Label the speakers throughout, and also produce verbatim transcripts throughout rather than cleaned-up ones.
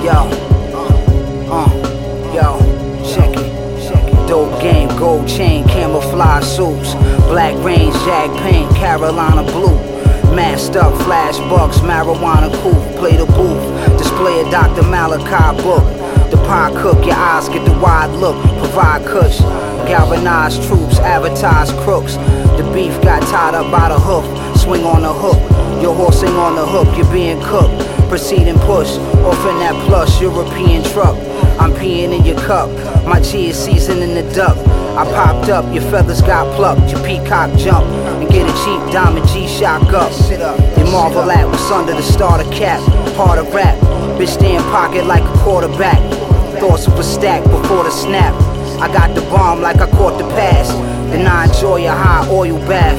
Speaker 1: Yo, uh, uh, yo, check it, check it. Dope game, gold chain, camouflage suits, black range, jag paint, Carolina blue. Masked up, flash bucks, marijuana coupe, play the booth, display a Doctor Malachi book. The pie cook, your eyes get the wide look, provide kush, galvanize troops, advertise crooks. The beef got tied up by the hoof, swing on the hook, your horse ain't on the hook, you're being cooked. Proceed and push, off in that plush European truck. I'm peeing in your cup, my chi is seasoning the duck. I popped up, your feathers got plucked, your peacock jump and get a cheap diamond G-Shock up. You marvel at what's under the starter cap, hard to rap, bitch stay in pocket like a quarterback. Thoughts of a stack before the snap. I got the bomb like I caught the pass, then I enjoy a high oil bath.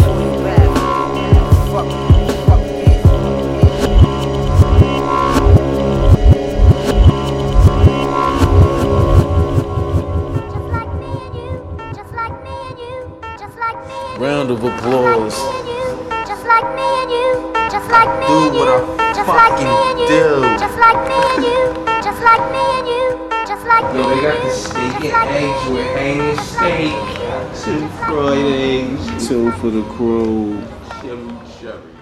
Speaker 2: Round of applause.
Speaker 3: Just like me and you, just like me and you,
Speaker 2: do what I
Speaker 3: just like
Speaker 2: fucking
Speaker 3: me and you,
Speaker 2: do.
Speaker 3: just like me and you, just like me and you, just like me
Speaker 4: Yo,
Speaker 3: and
Speaker 4: they got
Speaker 3: you,
Speaker 4: the steak
Speaker 3: just
Speaker 4: and
Speaker 3: like me
Speaker 4: eggs
Speaker 3: and
Speaker 4: with
Speaker 3: you,
Speaker 4: hanging
Speaker 3: just like me
Speaker 4: steak.
Speaker 3: and you,
Speaker 2: Two
Speaker 3: just like me
Speaker 2: fried
Speaker 3: and you.
Speaker 2: eggs, two for the crew.
Speaker 4: Chili cherry.